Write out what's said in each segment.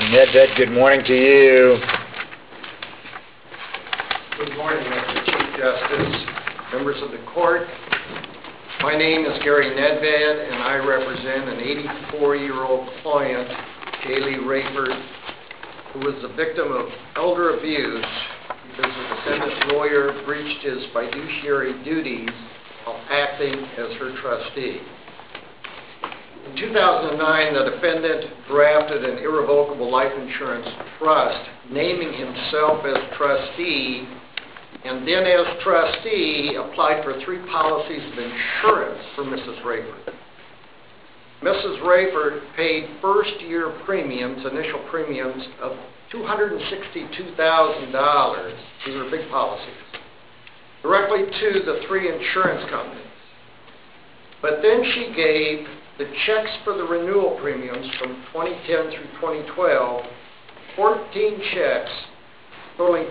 Nedved, good morning to you. Good morning, Mr. Chief Justice, members of the court. My name is Gary Nedved, and I represent an 84-year-old client, Kaylee Rayford, who was the victim of elder abuse because the defendant's lawyer breached his fiduciary duties while acting as her trustee. In 2009, the defendant drafted an irrevocable life insurance trust, naming himself as trustee, and then as trustee applied for 3 policies of insurance for Mrs. Rayford. Mrs. Rayford paid first-year premiums, initial premiums of $262,000, these are big policies, directly to the 3 insurance companies. But then she gave the checks for the renewal premiums from 2010 through 2012, 14 checks totaling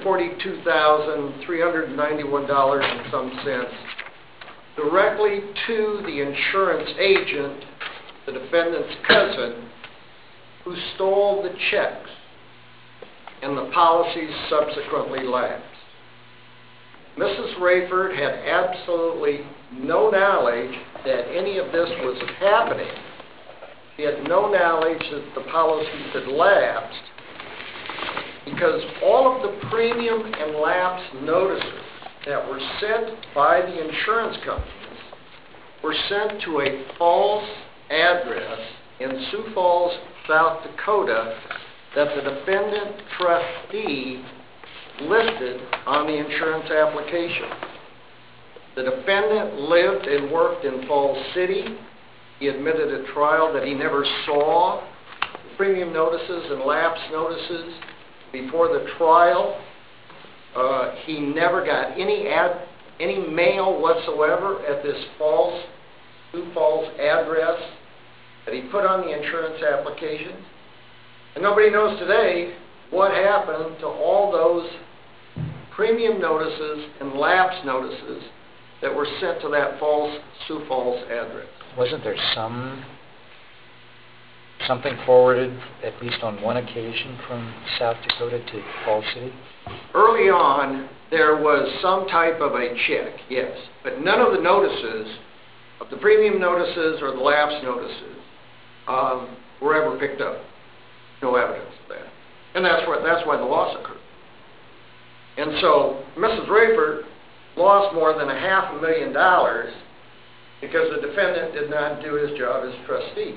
$242,391 and some cents, directly to the insurance agent, the defendant's cousin, who stole the checks, and the policies subsequently lapsed. Mrs. Rayford had absolutely no knowledge that any of this was happening. She had no knowledge that the policies had lapsed because all of the premium and lapse notices that were sent by the insurance companies were sent to a false address in Sioux Falls, South Dakota that the defendant trustee listed on the insurance application. The defendant lived and worked in Falls City. He admitted at trial that he never saw the premium notices and lapse notices before the trial. He never got any mail whatsoever at this Sioux Falls address that he put on the insurance application. And nobody knows today what happened to all those premium notices and lapse notices that were sent to that Sioux Falls address. Wasn't there something forwarded, at least on one occasion, from South Dakota to Falls City? Early on, there was some type of a check, yes, but none of the notices, of the premium notices or the lapse notices, were ever picked up. No evidence of that. And that's why the loss occurred. And so Mrs. Rayford lost more than $500,000 because the defendant did not do his job as trustee.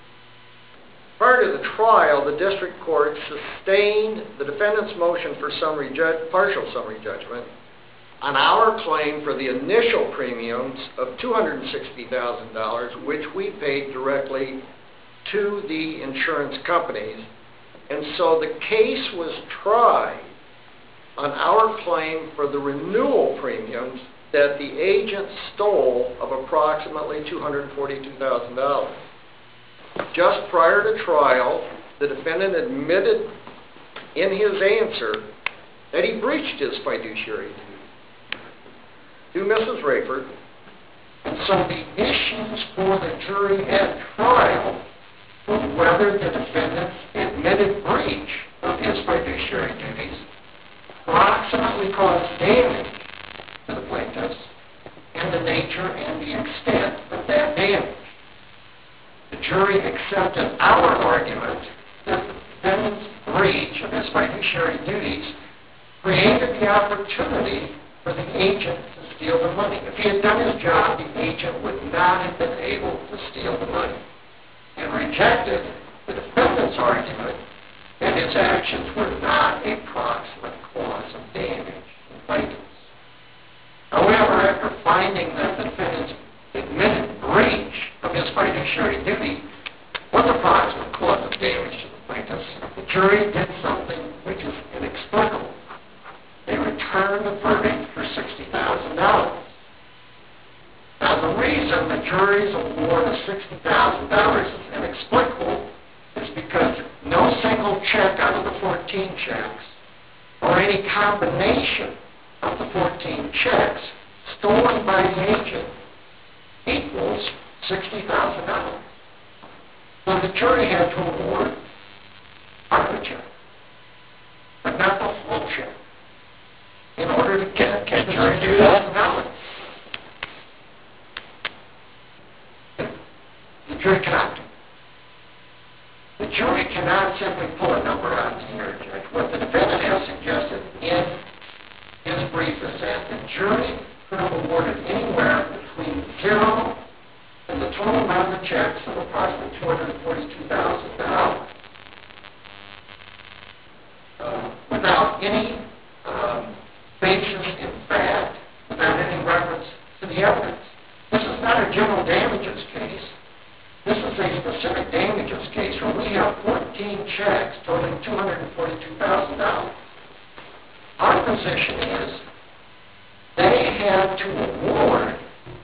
Prior to the trial, the district court sustained the defendant's motion for partial summary judgment on our claim for the initial premiums of $260,000, which we paid directly to the insurance companies. And so the case was tried on our claim for the renewal premiums that the agent stole of approximately $242,000. Just prior to trial, the defendant admitted in his answer that he breached his fiduciary duty to Mrs. Rayford. And so the issues for the jury at trial were whether the defendant's admitted breach of his fiduciary duties approximately caused damage to the plaintiffs and the nature and the extent of that damage. The jury accepted our argument that the defendant's breach of his fiduciary duties created the opportunity for the agent to steal the money. If he had done his job, the agent would not have been able to steal the money, and rejected the defendant's argument that his actions were not a proximate cause of damage to the plaintiffs. However, after finding that the defendant's admitted breach of his fiduciary duty was a proximate cause of damage to the plaintiffs, the jury did something which is inexplicable. They returned the verdict for $60,000. Now, the reason the jury's award of $60,000 is inexplicable is because no single check out of the 14 checks or any combination of the 14 checks stolen by the agent equals $60,000. So the jury had to award part of the check, but not the whole check. In order to get the jury to do $2,000, the jury cannot do it. The jury cannot simply pull a number out of the air, Judge. What the defendant has suggested in his brief is that the jury could have awarded anywhere between 0 and the total amount of checks of approximately $242,000 without any basis in fact, without any reference to the evidence. This is not a general damages case. This is a specific damages case where we have 14 checks totaling $242,000. Our position is they had to award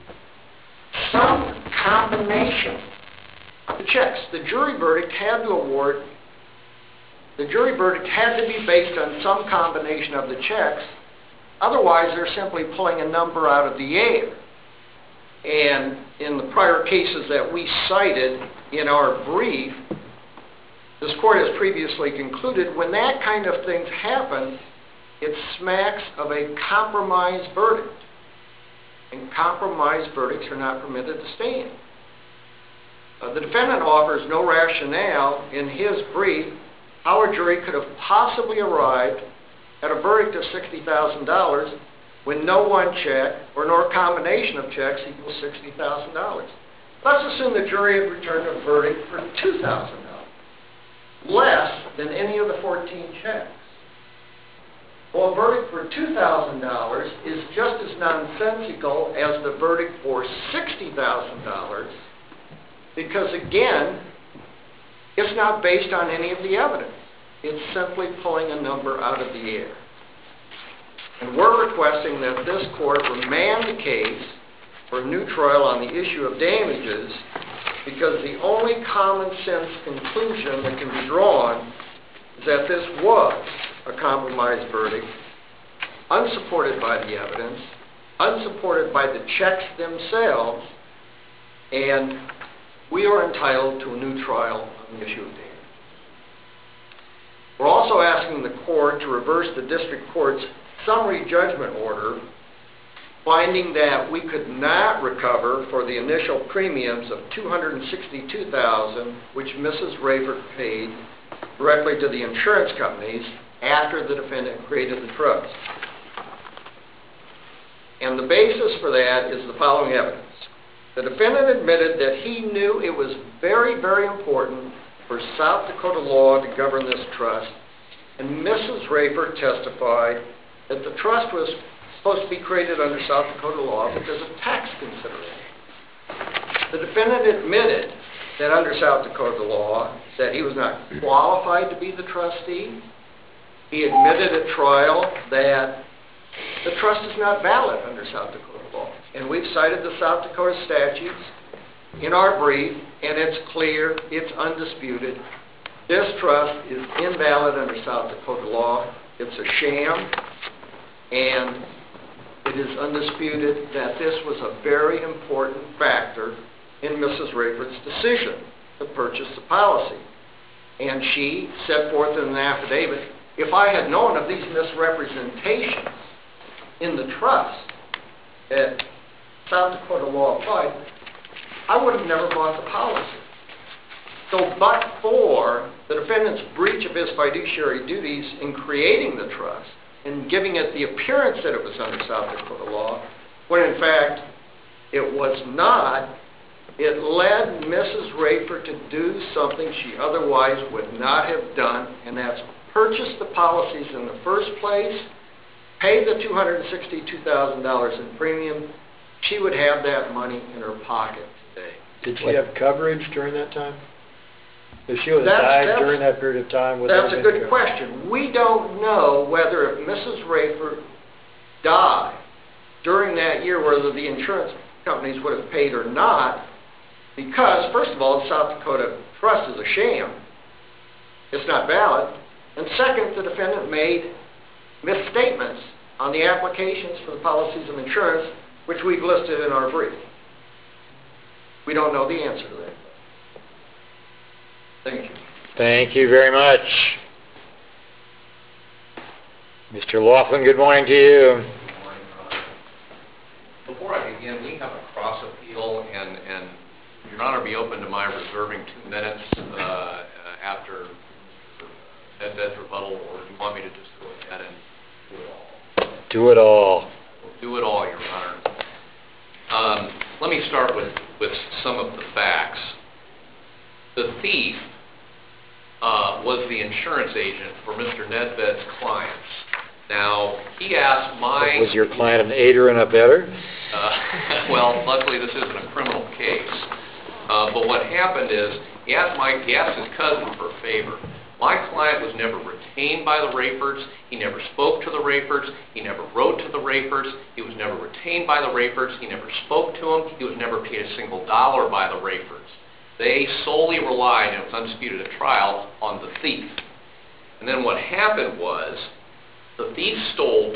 some combination The checks, the jury verdict had to award, the jury verdict had to be based on some combination of the checks. Otherwise, they're simply pulling a number out of the air. And in the prior cases that we cited in our brief, this court has previously concluded when that kind of things happen, it smacks of a compromise verdict. And compromise verdicts are not permitted to stand. The defendant offers no rationale in his brief how a jury could have possibly arrived at a verdict of $60,000 when no one check or nor combination of checks equals $60,000. Let's assume the jury had returned a verdict for $2,000, less than any of the 14 checks. Well, a verdict for $2,000 is just as nonsensical as the verdict for $60,000 because, again, it's not based on any of the evidence. It's simply pulling a number out of the air. And we're requesting that this court remand the case for a new trial on the issue of damages because the only common sense conclusion that can be drawn is that this was a compromise verdict, unsupported by the evidence, unsupported by the checks themselves, and we are entitled to a new trial on the issue of damages. We're also asking the court to reverse the district court's summary judgment order, finding that we could not recover for the initial premiums of $262,000, which Mrs. Rayford paid directly to the insurance companies after the defendant created the trust. And the basis for that is the following evidence. The defendant admitted that he knew it was very, very important for South Dakota law to govern this trust, and Mrs. Rayford testified that the trust was supposed to be created under South Dakota law because of tax considerations. The defendant admitted that under South Dakota law that he was not qualified to be the trustee. He admitted at trial that the trust is not valid under South Dakota law. And we've cited the South Dakota statutes in our brief, and it's clear, it's undisputed. This trust is invalid under South Dakota law. It's a sham, and it is undisputed that this was a very important factor in Mrs. Rayford's decision to purchase the policy. And she set forth in an affidavit, if I had known of these misrepresentations in the trust that South Dakota law applied, I would have never bought the policy. So but for the defendant's breach of his fiduciary duties in creating the trust and giving it the appearance that it was under South Dakota law, when in fact it was not, it led Mrs. Rayford to do something she otherwise would not have done, and that's purchase the policies in the first place, pay the $262,000 in premium. She would have that money in her pocket today. Did she have coverage during that time? If she would have died during that period of time? That's a good question. We don't know whether if Mrs. Rayford died during that year, whether the insurance companies would have paid or not, because, first of all, the South Dakota trust is a sham. It's not valid. And second, the defendant made misstatements on the applications for the policies of insurance, which we've listed in our brief. We don't know the answer to that. Thank you. Thank you very much. Mr. Laughlin, good morning to you. Good morning, Your Honor. Before I begin, we have a cross appeal, and Your Honor, be open to my reserving 2 minutes after Mr. Nedved's rebuttal, or do you want me to just go ahead and do it all? Do it all. We'll do it all, Your Honor. Let me start with some of the facts. The thief was the insurance agent for Mr. Nedved's clients. Now, he asked my... Was your client an aider and abetter? Well, luckily this isn't a criminal case. But what happened is, he asked his cousin for a favor. My client was never retained by the Rayfords. He never spoke to the Rayfords. He never wrote to the Rayfords. He was never retained by the Rayfords. He never spoke to them. He was never paid a single dollar by the Rayfords. They solely relied, and it was undisputed at trial, on the thief. And then what happened was, the thief stole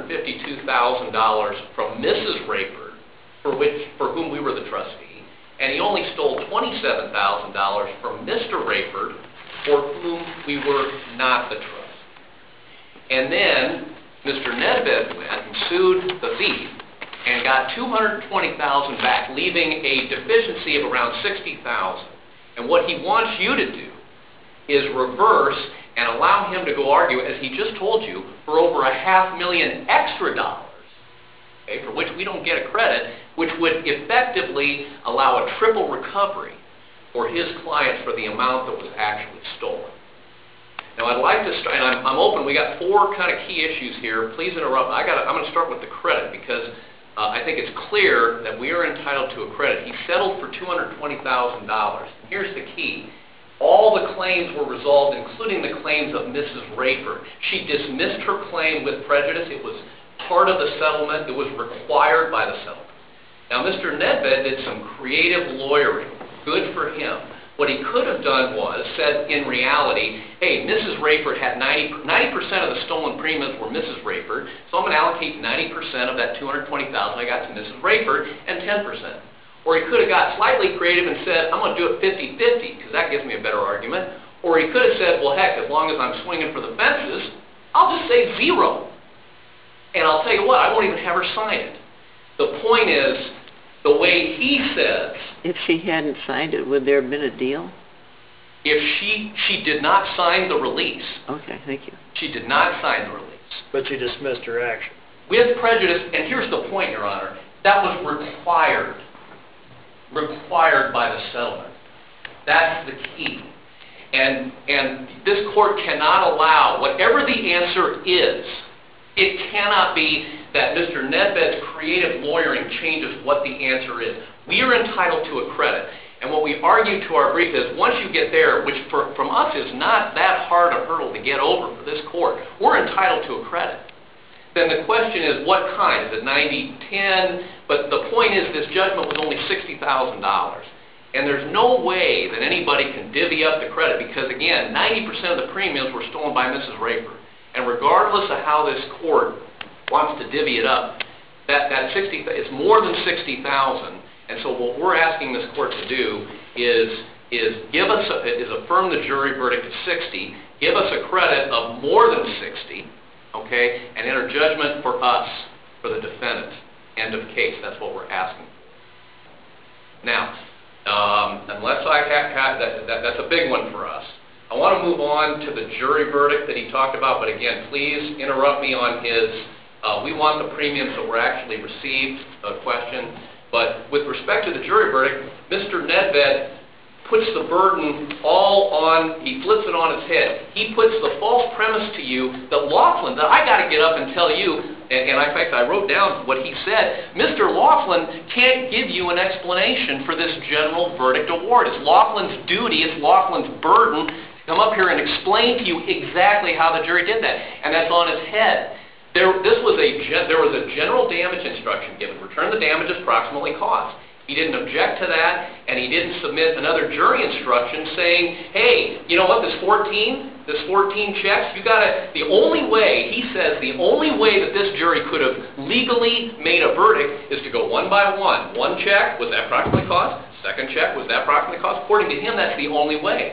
$252,000 from Mrs. Rayford, for whom we were the trustee, and he only stole $27,000 from Mr. Rayford, for whom we were not the trustee. And then Mr. Nedved went and sued the thief and got $220,000 back, leaving a deficiency of around $60,000. And what he wants you to do is reverse and allow him to go argue, as he just told you, for over $500,000 extra dollars, okay, for which we don't get a credit, which would effectively allow a triple recovery for his clients for the amount that was actually stolen. Now, I'd like to start, and I'm open. We got 4 kind of key issues here. Please interrupt. I'm going to start with the credit, because I think it's clear that we are entitled to a credit. He settled for $220,000. Here's the key. All the claims were resolved, including the claims of Mrs. Rayford. She dismissed her claim with prejudice. It was part of the settlement. It was required by the settlement. Now, Mr. Nedved did some creative lawyering. Good for him. What he could have done was said, in reality, hey, Mrs. Rayford had 90% of the stolen premiums were Mrs. Rayford, so I'm going to allocate 90% of that $220,000 I got to Mrs. Rayford and 10%. Or he could have got slightly creative and said, I'm going to do it 50-50, because that gives me a better argument. Or he could have said, well, heck, as long as I'm swinging for the fences, I'll just say 0. And I'll tell you what, I won't even have her sign it. The point is, the way he says... If she hadn't signed it, would there have been a deal? If she did not sign the release. Okay, thank you. She did not sign the release. But you dismissed her action. With prejudice, and here's the point, Your Honor, that was required by the settlement. That's the key. And this court cannot allow, whatever the answer is, it cannot be that Mr. Nedved's creative lawyering changes what the answer is. We are entitled to a credit. And what we argue to our brief is, once you get there, which from us is not that hard a hurdle to get over for this court, we're entitled to a credit. Then the question is, what kind? Is it 90-10? But the point is, this judgment was only $60,000. And there's no way that anybody can divvy up the credit, because, again, 90% of the premiums were stolen by Mrs. Rayford. And regardless of how this court wants to divvy it up, that 60, it's more than $60,000. And so what we're asking this court to do is affirm the jury verdict of 60, give us a credit of more than 60, okay, and enter judgment for us, for the defendant. End of case. That's what we're asking for. Now, unless I have that's a big one for us. I want to move on to the jury verdict that he talked about, but again, please interrupt me on his, we want the premiums that were actually received question. But with respect to the jury verdict, Mr. Nedved puts the burden all on, he flips it on his head. He puts the false premise to you that Laughlin, that I got to get up and tell you, and in fact I wrote down what he said, Mr. Laughlin can't give you an explanation for this general verdict award. It's Laughlin's duty, it's Laughlin's burden to come up here and explain to you exactly how the jury did that. And that's on his head. There was a general damage instruction given, return the damages proximately cost. He didn't object to that, and he didn't submit another jury instruction saying, hey, you know what, this 14 checks, the only way, he says, the only way that this jury could have legally made a verdict is to go one by one. One check, was that proximately cost? Second check, was that proximately cost? According to him, that's the only way.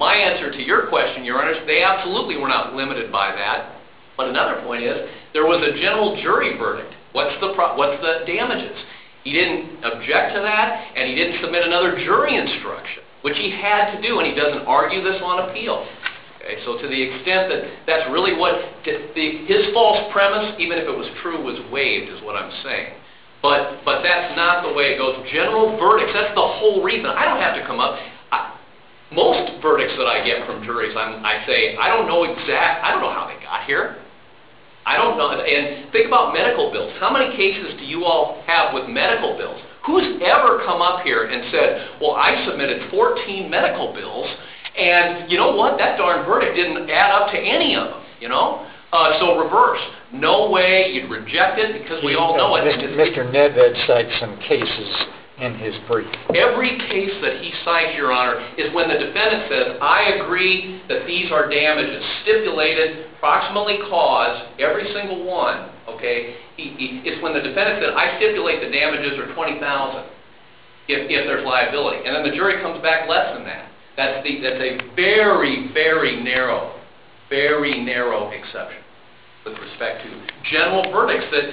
My answer to your question, Your Honor, is they absolutely were not limited by that. But another point is, there was a general jury verdict. What's the damages? He didn't object to that, and he didn't submit another jury instruction, which he had to do, and he doesn't argue this on appeal. Okay, so to the extent that that's really what, his false premise, even if it was true, was waived, is what I'm saying. But that's not the way it goes. General verdicts, that's the whole reason. I don't have to come up. Most verdicts that I get from juries, I say, I don't know how they got here. I don't know. And think about medical bills. How many cases do you all have with medical bills? Who's ever come up here and said, well, I submitted 14 medical bills, and you know what? That darn verdict didn't add up to any of them, you know? So reverse. No way. You'd reject it because we all know it. Mr. Nedved cites some cases in his brief. Every case that he cites, Your Honor, is when the defendant says, I agree that these are damages, stipulated, proximately caused, every single one, okay? It's when the defendant said, I stipulate the damages are $20,000 if there's liability. And then the jury comes back less than that. That's a very, very narrow exception with respect to general verdicts that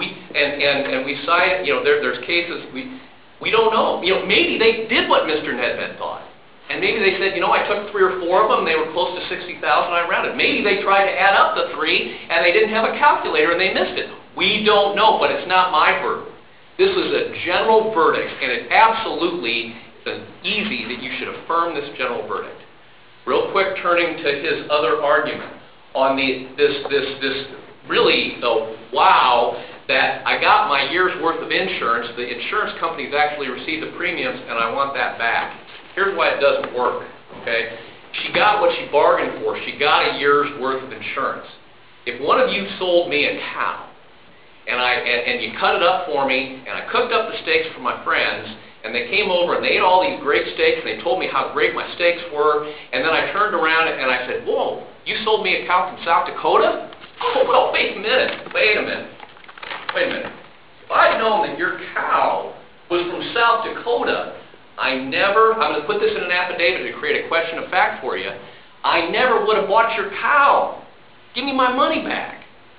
we cite, you know, there's cases we don't know. You know, maybe they did what Mr. Nedved thought. And maybe they said, you know, I took 3 or 4 of them, they were close to $60,000, I rounded. Maybe they tried to add up the 3, and they didn't have a calculator, and they missed it. We don't know, but it's not my burden. This is a general verdict, and it absolutely is easy that you should affirm this general verdict. Real quick, turning to his other argument on this really, wow, that I got my year's worth of insurance, the insurance companies actually received the premiums, and I want that back. Here's why it doesn't work, okay? She got what she bargained for. She got a year's worth of insurance. If one of you sold me a cow, and you cut it up for me, and I cooked up the steaks for my friends, and they came over and they ate all these great steaks, and they told me how great my steaks were, and then I turned around and I said, whoa, you sold me a cow from South Dakota? Oh, well, wait a minute. If I'd known that your cow was from South Dakota, I'm going to put this in an affidavit to create a question of fact for you, I never would have bought your cow. Give me my money back.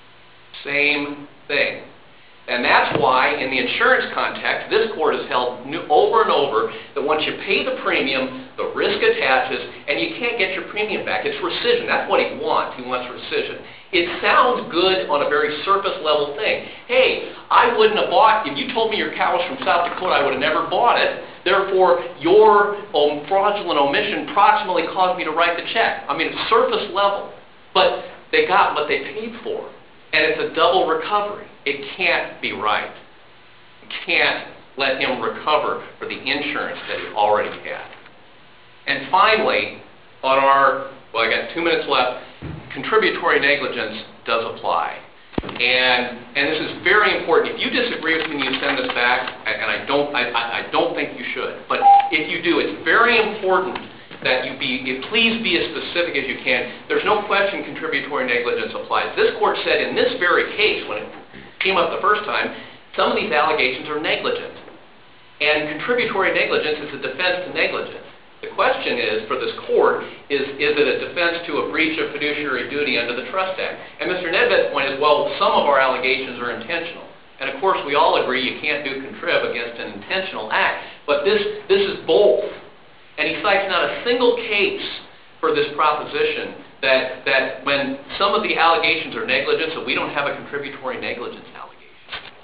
Same thing. And that's why, in the insurance context, this court has held over and over that once you pay the premium, the risk attaches, and you can't get your premium back. It's rescission. That's what he wants. He wants rescission. It sounds good on a very surface level thing. Hey, I wouldn't have bought, if you told me your cow was from South Dakota, I would have never bought it. Therefore, your fraudulent omission proximately caused me to write the check. I mean, it's surface level. But they got what they paid for. And it's a double recovery. It can't be right. You can't let him recover for the insurance that he already had. And finally, on our, well, I got 2 minutes left, contributory negligence does apply. And this is very important. If you disagree with me and you send this back, and I don't think you should, but if you do, it's very important that you please be as specific as you can. There's no question contributory negligence applies. This court said in this very case, when it came up the first time, some of these allegations are negligent. And contributory negligence is a defense to negligence. The question is, for this court, is it a defense to a breach of fiduciary duty under the Trust Act? And Mr. Nedved's point is, well, some of our allegations are intentional. And of course, we all agree you can't do contrib against an intentional act. But this is both. And he cites not a single case for this proposition that when some of the allegations are negligence, that we don't have a contributory negligence allegation.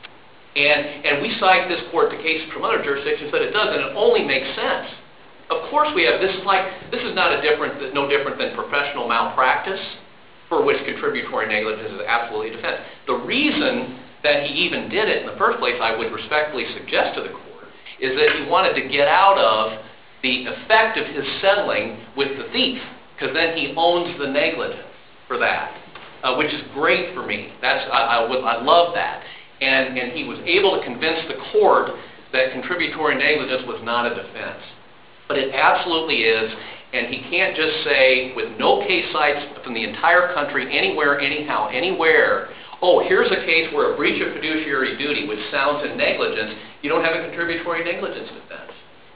And we cite this court to cases from other jurisdictions that it does, and it only makes sense. Of course we have, this is not no different than professional malpractice, for which contributory negligence is absolutely a defense. The reason that he even did it in the first place, I would respectfully suggest to the court, is that he wanted to get out of the effect of his settling with the thief, because then he owns the negligence for that, which is great for me. I love that. And he was able to convince the court that contributory negligence was not a defense. But it absolutely is, and he can't just say, with no case sites from the entire country, anywhere, anyhow, anywhere, oh, here's a case where a breach of fiduciary duty, which sounds in negligence, you don't have a contributory negligence defense.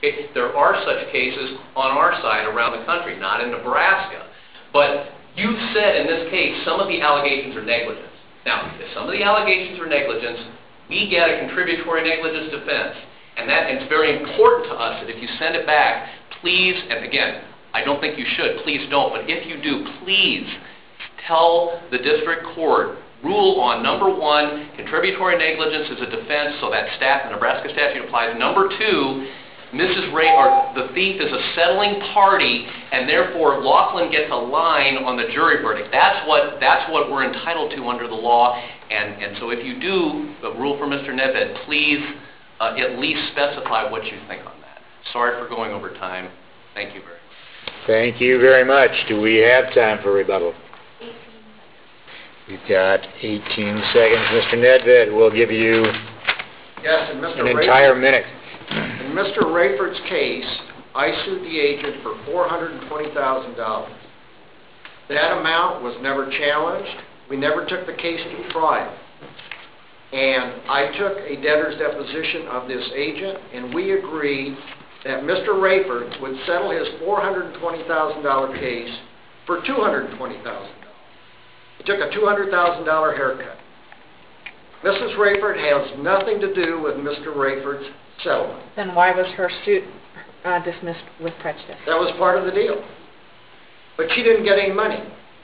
Okay? There are such cases on our side around the country, not in Nebraska. But you said in this case some of the allegations are negligence. Now, if some of the allegations are negligence, we get a contributory negligence defense. And it's very important to us that if you send it back, please, and again, I don't think you should, please don't, but if you do, please tell the district court, rule on number one, contributory negligence is a defense, so that the Nebraska statute applies. Number two, the thief is a settling party, and therefore Laughlin gets a line on the jury verdict. That's what we're entitled to under the law, and so if you do rule for Mr. Nedved, please at least specify what you think on that. Sorry for going over time. Thank you very much. Thank you very much. Do we have time for rebuttal? 18. We've got 18 seconds. Mr. Nedved, we'll give you Yes, and Mr. an entire minute. In Mr. Rayford's case, I sued the agent for $420,000. That amount was never challenged. We never took the case to trial. And I took a debtor's deposition of this agent, and we agreed that Mr. Rayford would settle his $420,000 case for $220,000. He took a $200,000 haircut. Mrs. Rayford has nothing to do with Mr. Rayford's settlement. Then why was her suit dismissed with prejudice? That was part of the deal. But she didn't get any money.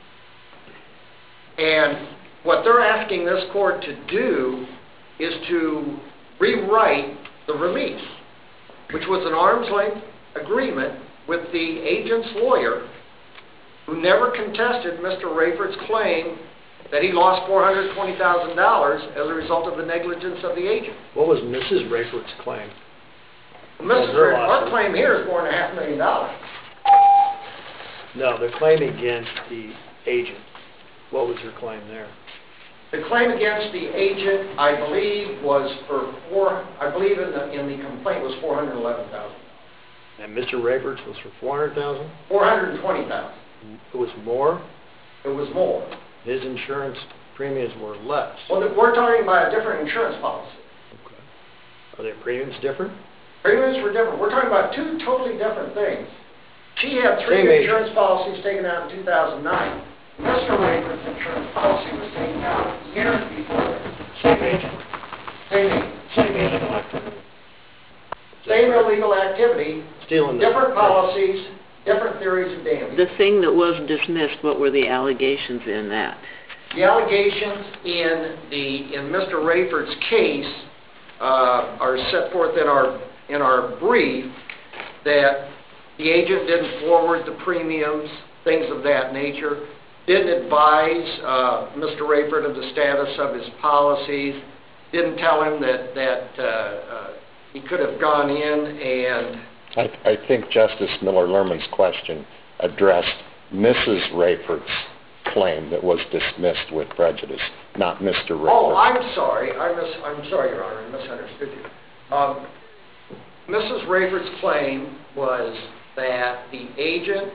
And what they're asking this court to do is to rewrite the release, which was an arm's length agreement with the agent's lawyer, who never contested Mr. Rayford's claim that he lost $420,000 as a result of the negligence of the agent. What was Mrs. Rayford's claim? Our claim here is $4.5 million. No, the claim against the agent. What was her claim there? The claim against the agent, I believe, was in the complaint was $411,000. And Mr. Rayford's was for $400,000? $420,000. It was more? It was more. His insurance premiums were less. Well, we're talking about a different insurance policy. Okay. Are their premiums different? Premiums were different. We're talking about two totally different things. She had three Same insurance policies taken out in 2009. Mr. Rayford's insurance policy was taken out years before this. Same agent. Same agent. Same illegal activity. Same illegal activity, Stealing different policies, different theories of damage. The thing that was dismissed, what were the allegations in that? The allegations in Mr. Rayford's case are set forth in our brief, that the agent didn't forward the premiums, things of that nature, didn't advise Mr. Rayford of the status of his policies, didn't tell him that he could have gone in and... I think Justice Miller-Lerman's question addressed Mrs. Rayford's claim that was dismissed with prejudice, not Mr. Rayford. Oh, I'm sorry. I'm sorry, Your Honor. I misunderstood you. Mrs. Rayford's claim was that the agent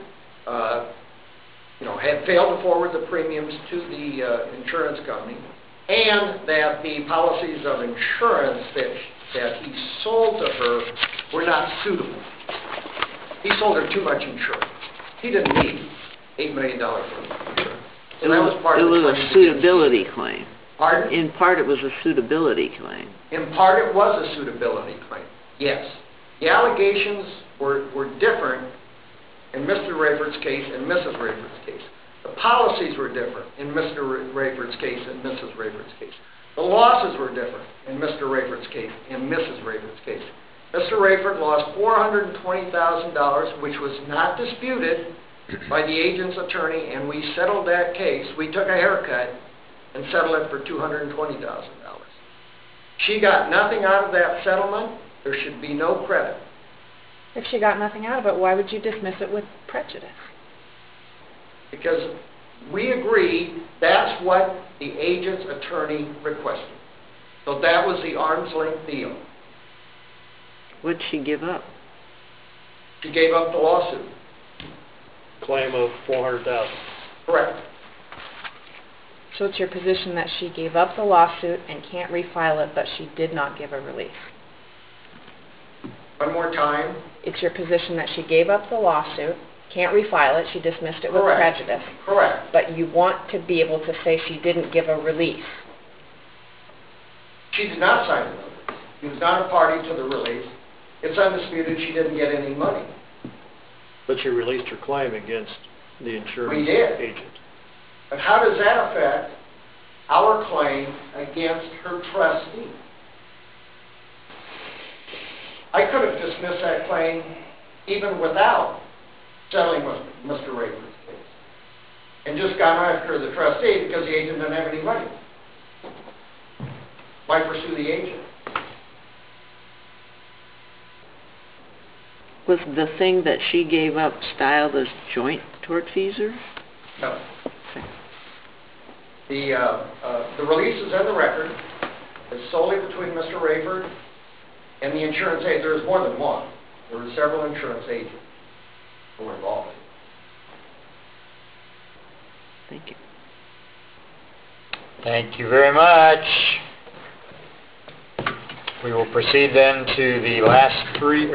had failed to forward the premiums to the insurance company, and that the policies of insurance that he sold to her were not suitable. He sold her too much insurance. He didn't need $8 million worth of insurance. So that was part of the claim. It was a suitability claim. Pardon? In part, it was a suitability claim. In part, it was a suitability claim, yes. The allegations were different in Mr. Rayford's case and Mrs. Rayford's case. The policies were different in Mr. Rayford's case and Mrs. Rayford's case. The losses were different in Mr. Rayford's case and Mrs. Rayford's case. Mr. Rayford lost $420,000, which was not disputed by the agent's attorney, and we settled that case. We took a haircut and settled it for $220,000. She got nothing out of that settlement. There should be no credit. If she got nothing out of it, why would you dismiss it with prejudice? Because we agreed that's what the agent's attorney requested. So that was the arm's length deal. What'd she give up? She gave up the lawsuit. Claim of $400,000. Correct. So it's your position that she gave up the lawsuit and can't refile it, but she did not give a release? One more time. It's your position that she gave up the lawsuit, can't refile it, she dismissed it with Correct. prejudice, Correct. but you want to be able to say she didn't give a release. She did not sign the release. She was not a party to the release. It's undisputed she didn't get any money. But she released her claim against the insurance We did. agent. But how does that affect our claim against her trustee? I could have dismissed that claim even without settling with Mr. Rayford's case and just gone after the trustee because the agent didn't have any money. Why pursue the agent? Was the thing that she gave up styled as joint tortfeasor? No. The release is in the record. It's solely between Mr. Rayford and the insurance agent. There was more than one. There were several insurance agents who were involved. Thank you. Thank you very much. We will proceed then to the last three,